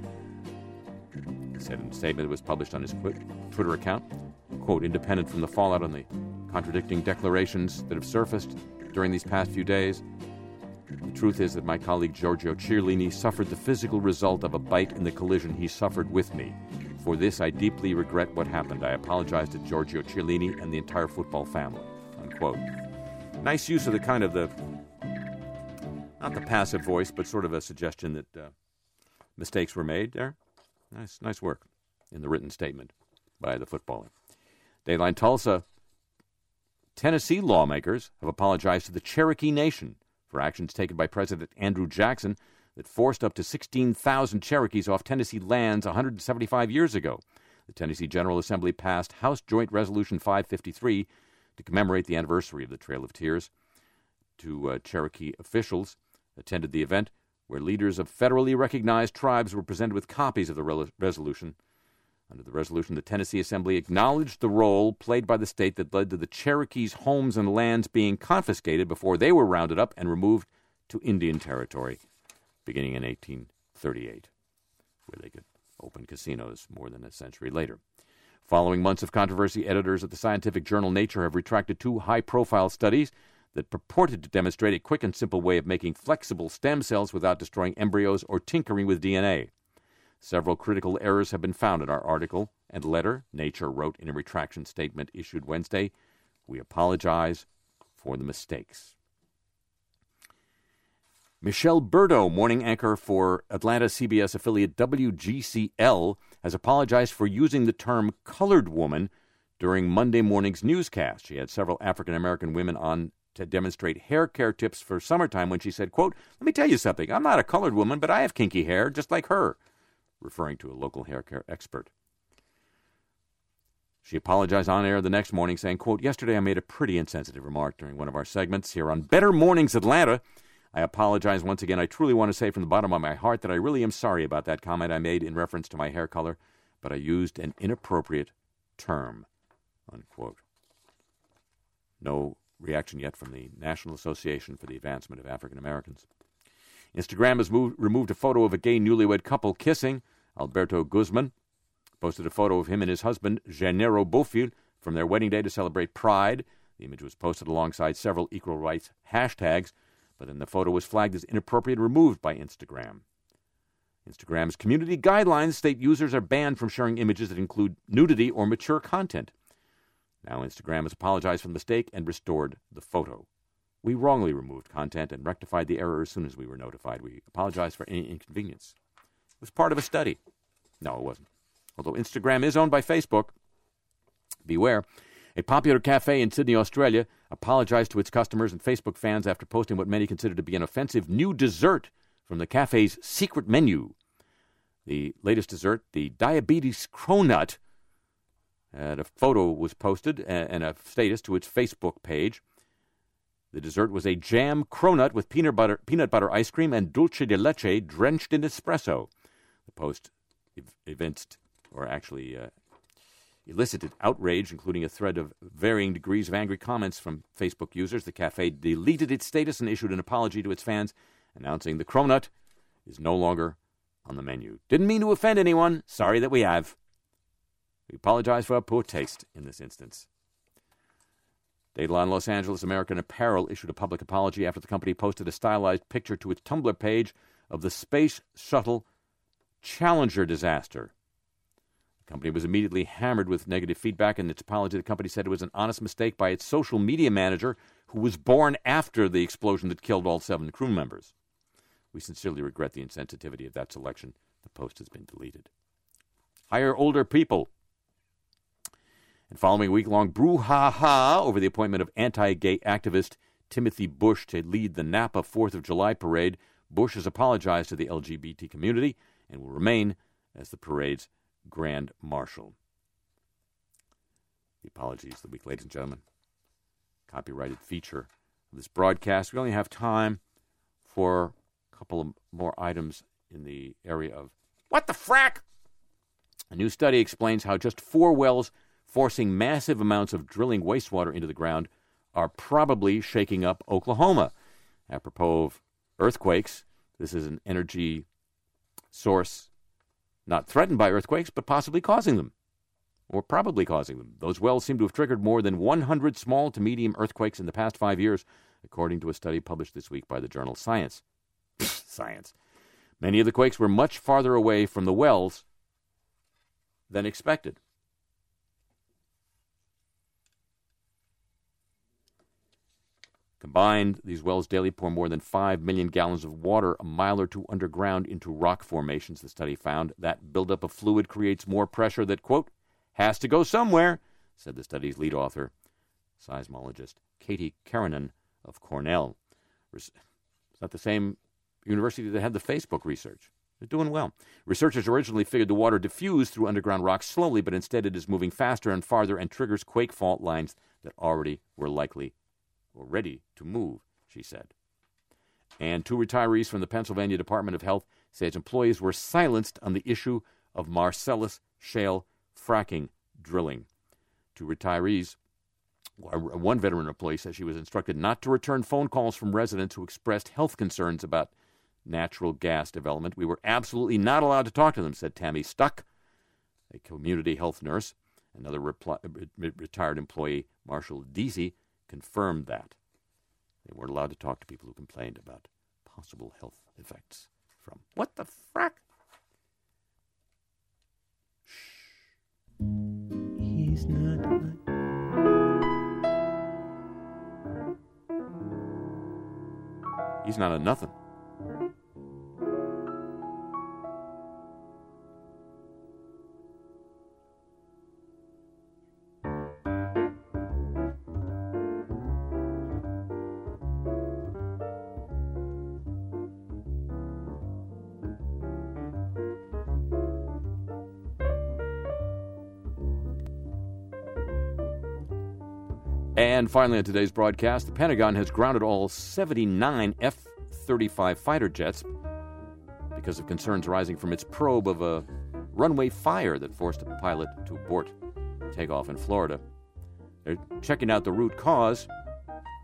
He said in a statement that was published on his Twitter account, quote, independent from the fallout on the contradicting declarations that have surfaced during these past few days, the truth is that my colleague Giorgio Chiellini suffered the physical result of a bite in the collision he suffered with me. For this, I deeply regret what happened. I apologize to Giorgio Chiellini and the entire football family, unquote. Nice use of the kind of the, not the passive voice, but sort of a suggestion that uh, mistakes were made there. Nice, nice work in the written statement by the footballer. Dayline Tulsa, Tennessee lawmakers have apologized to the Cherokee Nation for actions taken by President Andrew Jackson that forced up to sixteen thousand Cherokees off Tennessee lands one hundred seventy-five years ago. The Tennessee General Assembly passed House Joint Resolution five fifty-three to commemorate the anniversary of the Trail of Tears. Two uh, Cherokee officials attended the event, where leaders of federally recognized tribes were presented with copies of the re- resolution. Under the resolution, the Tennessee Assembly acknowledged the role played by the state that led to the Cherokees' homes and lands being confiscated before they were rounded up and removed to Indian Territory, beginning in eighteen thirty-eight, where they could open casinos more than a century later. Following months of controversy, editors at the scientific journal Nature have retracted two high-profile studies that purported to demonstrate a quick and simple way of making flexible stem cells without destroying embryos or tinkering with D N A. Several critical errors have been found in our article and letter. Nature wrote in a retraction statement issued Wednesday, we apologize for the mistakes. Michelle Burdo, morning anchor for Atlanta C B S affiliate W G C L, has apologized for using the term colored woman during Monday morning's newscast. She had several African-American women on to demonstrate hair care tips for summertime when she said, quote, let me tell you something, I'm not a colored woman, but I have kinky hair just like her, referring to a local hair care expert. She apologized on air the next morning saying, quote, yesterday I made a pretty insensitive remark during one of our segments here on Better Mornings Atlanta. I apologize once again. I truly want to say from the bottom of my heart that I really am sorry about that comment I made in reference to my hair color, but I used an inappropriate term, unquote. No reaction yet from the National Association for the Advancement of African Americans. Instagram has moved, removed a photo of a gay newlywed couple kissing. Alberto Guzman posted a photo of him and his husband, Janeiro Bofil, from their wedding day to celebrate Pride. The image was posted alongside several equal rights hashtags, but then the photo was flagged as inappropriate and removed by Instagram. Instagram's community guidelines state users are banned from sharing images that include nudity or mature content. Now Instagram has apologized for the mistake and restored the photo. We wrongly removed content and rectified the error as soon as we were notified. We apologize for any inconvenience. It was part of a study. No, it wasn't. Although Instagram is owned by Facebook, beware. A popular cafe in Sydney, Australia, apologized to its customers and Facebook fans after posting what many consider to be an offensive new dessert from the cafe's secret menu. The latest dessert, the Diabetes Cronut, and a photo was posted and a status to its Facebook page. The dessert was a jam cronut with peanut butter, peanut butter ice cream and dulce de leche drenched in espresso. The post ev- evinced, or actually uh, elicited outrage, including a thread of varying degrees of angry comments from Facebook users. The cafe deleted its status and issued an apology to its fans, announcing the cronut is no longer on the menu. Didn't mean to offend anyone. Sorry that we have. We apologize for our poor taste in this instance. Dateline Los Angeles American Apparel issued a public apology after the company posted a stylized picture to its Tumblr page of the Space Shuttle Challenger disaster. The company was immediately hammered with negative feedback. In its apology, the company said it was an honest mistake by its social media manager, who was born after the explosion that killed all seven crew members. We sincerely regret the insensitivity of that selection. The post has been deleted. Hire older people. And following a week-long brouhaha over the appointment of anti-gay activist Timothy Bush to lead the Napa fourth of July parade, Bush has apologized to the L G B T community and will remain as the parade's Grand Marshal. The apologies of the week, ladies and gentlemen. Copyrighted feature of this broadcast. We only have time for a couple of more items in the area of what the frack? A new study explains how just four wells forcing massive amounts of drilling wastewater into the ground are probably shaking up Oklahoma. Apropos of earthquakes, this is an energy source not threatened by earthquakes, but possibly causing them, or probably causing them. Those wells seem to have triggered more than one hundred small to medium earthquakes in the past five years, according to a study published this week by the journal Science. Science. Many of the quakes were much farther away from the wells than expected. Combined, these wells daily pour more than five million gallons of water a mile or two underground into rock formations, the study found. That buildup of fluid creates more pressure that, quote, has to go somewhere, said the study's lead author, seismologist Katie Karanen of Cornell. It's not the same university that had the Facebook research. They're doing well. Researchers originally figured the water diffused through underground rocks slowly, but instead it is moving faster and farther and triggers quake fault lines that already were likely or ready to move, she said. And two retirees from the Pennsylvania Department of Health say its employees were silenced on the issue of Marcellus shale fracking drilling. Two retirees, one veteran employee says she was instructed not to return phone calls from residents who expressed health concerns about natural gas development. We were absolutely not allowed to talk to them, said Tammy Stuck, a community health nurse. Another repli- retired employee, Marshall Deasy, confirmed that. They weren't allowed to talk to people who complained about possible health effects from what the frack? Shh. He's not. He's not a nothing. And finally on today's broadcast, the Pentagon has grounded all seventy-nine F thirty-five fighter jets because of concerns arising from its probe of a runway fire that forced a pilot to abort takeoff in Florida. They're checking out the root cause.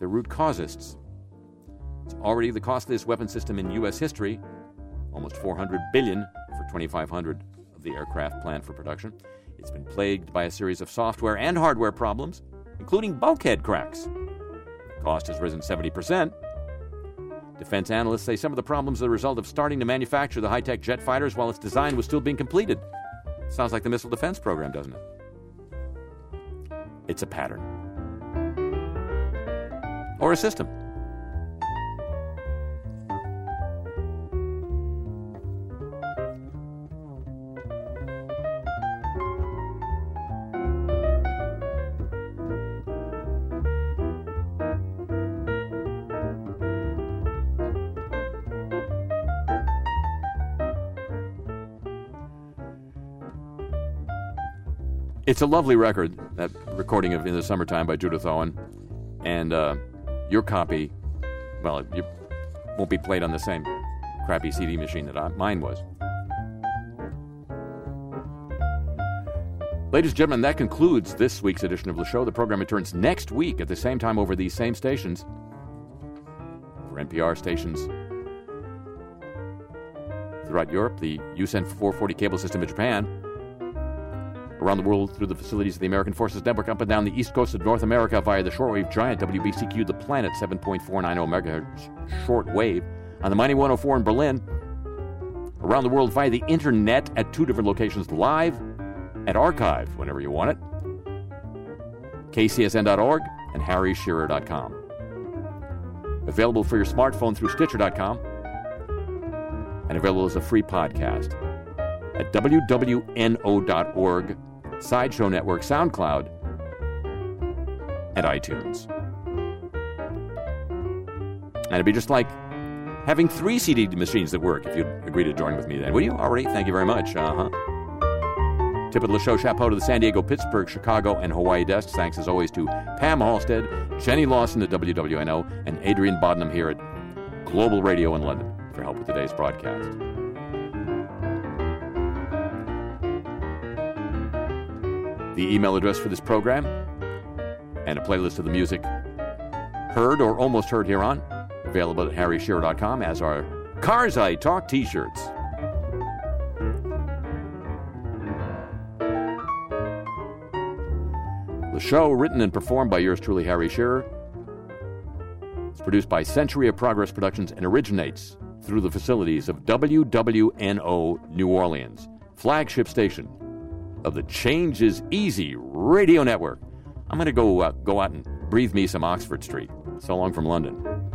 the root causists. It's already the costliest weapon system in U S history, almost four hundred billion dollars for twenty-five hundred of the aircraft planned for production. It's been plagued by a series of software and hardware problems, including bulkhead cracks. The cost has risen seventy percent. Defense analysts say some of the problems are the result of starting to manufacture the high-tech jet fighters while its design was still being completed. Sounds like the missile defense program, doesn't it? It's a pattern. Or a system. It's a lovely record, that recording of In the Summertime by Judith Owen. And uh, your copy, well, it, it won't be played on the same crappy C D machine that I, mine was. Ladies and gentlemen, that concludes this week's edition of the show. The program returns next week at the same time over these same stations. For N P R stations throughout Europe, the U S N four forty cable system in Japan, around the world through the facilities of the American Forces Network, up and down the east coast of North America via the shortwave giant W B C Q The Planet, seven point four nine zero megahertz shortwave, on the Mighty one oh four in Berlin, around the world via the internet at two different locations, live and archived whenever you want it, K C S N dot org and Harry Shearer dot com. Available for your smartphone through Stitcher dot com, and available as a free podcast at W W N O dot org, Sideshow Network, SoundCloud, and iTunes. And it'd be just like having three C D machines that work if you'd agree to join with me then. Will you? Already? Thank you very much. Uh-huh. Tip of the show, chapeau to the San Diego, Pittsburgh, Chicago, and Hawaii desks. Thanks as always to Pam Halstead, Jenny Lawson at W W N O, and Adrian Bodnam here at Global Radio in London for help with today's broadcast. The email address for this program and a playlist of the music heard or almost heard here on, available at Harry Shearer dot com, as are Cars I Talk t-shirts. The show, written and performed by yours truly, Harry Shearer, is produced by Century of Progress Productions and originates through the facilities of W W N O New Orleans, flagship station of the Change is Easy radio network. I'm going to go uh, go out and breathe me some Oxford Street. So long from London.